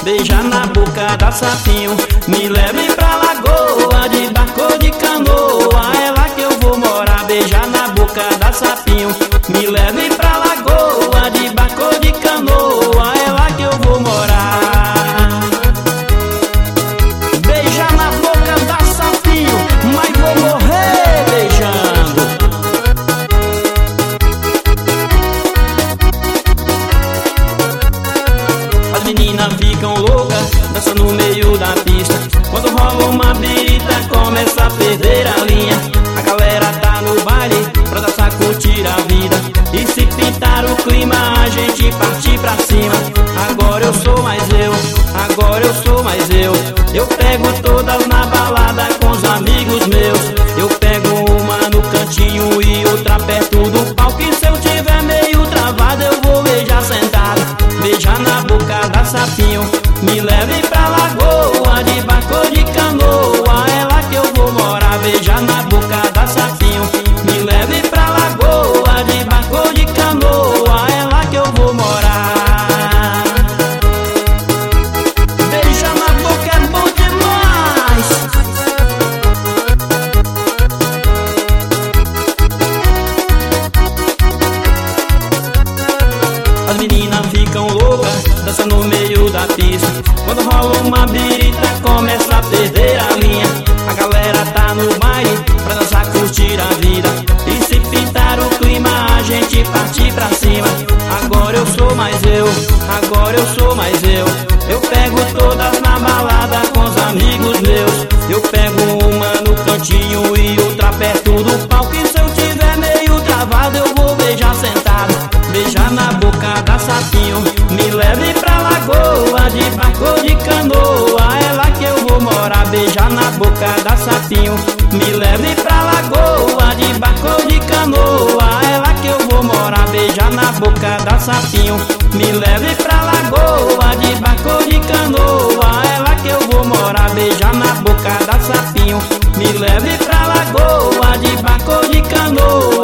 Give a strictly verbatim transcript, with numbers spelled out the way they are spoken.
beijar na boca da sapinho. Me leve pra lagoa de barco de canoa, é lá que eu vou morar, beijar na boca da sapinho. Me leve pra lagoa de barco de canoa, é lá que eu vou morar. Beijar na boca da sapinho, mas vou morrer beijando. As meninas ficam loucas, dançam no meio da pista. Quando rola uma birita, começa a perder a linha. A galera tá no baile pra dançar, curtir a vida. E se pintar o clima, a gente partir pra cima. Agora eu sou mais eu, agora eu sou mais eu. Eu pego todas na balada com os amigos meus. Eu pego uma no cantinho e outra perto do palco. E se eu tiver meio travado, eu vou beijar sentado, beijar na boca da sapinho. Me leve pra lagoa de barco de canoa, é lá que eu vou morar, beijar na boca da sapinho. Me leve pra lagoa de barco de canoa, é lá que eu vou morar. Beijar na boca é bom demais. As meninas ficam loucas, dançam no meio da pista. Quando rola uma birita, começa a perder a linha. A galera tá no baile pra dançar, curtir a vida. E se pintar o clima, a gente partir pra cima. Agora eu sou mais eu, agora eu sou mais eu. Eu pego todas na balada com os amigos meus. Eu pego uma no cantinho e outra perto do palco. E se eu tiver meio travado, eu vou beijar sentado, beijar na boca da sapinho. Me leve pra lagoa de barco de canoa, é lá que eu vou morar, beijar na boca da sapinho. Me leve pra lagoa de barco de canoa, é lá que eu vou morar, beijar na boca da sapinho. Me leve pra lagoa de barco de canoa, é lá que eu vou morar, beijar na boca da sapinho. Me leve pra lagoa de barco de canoa.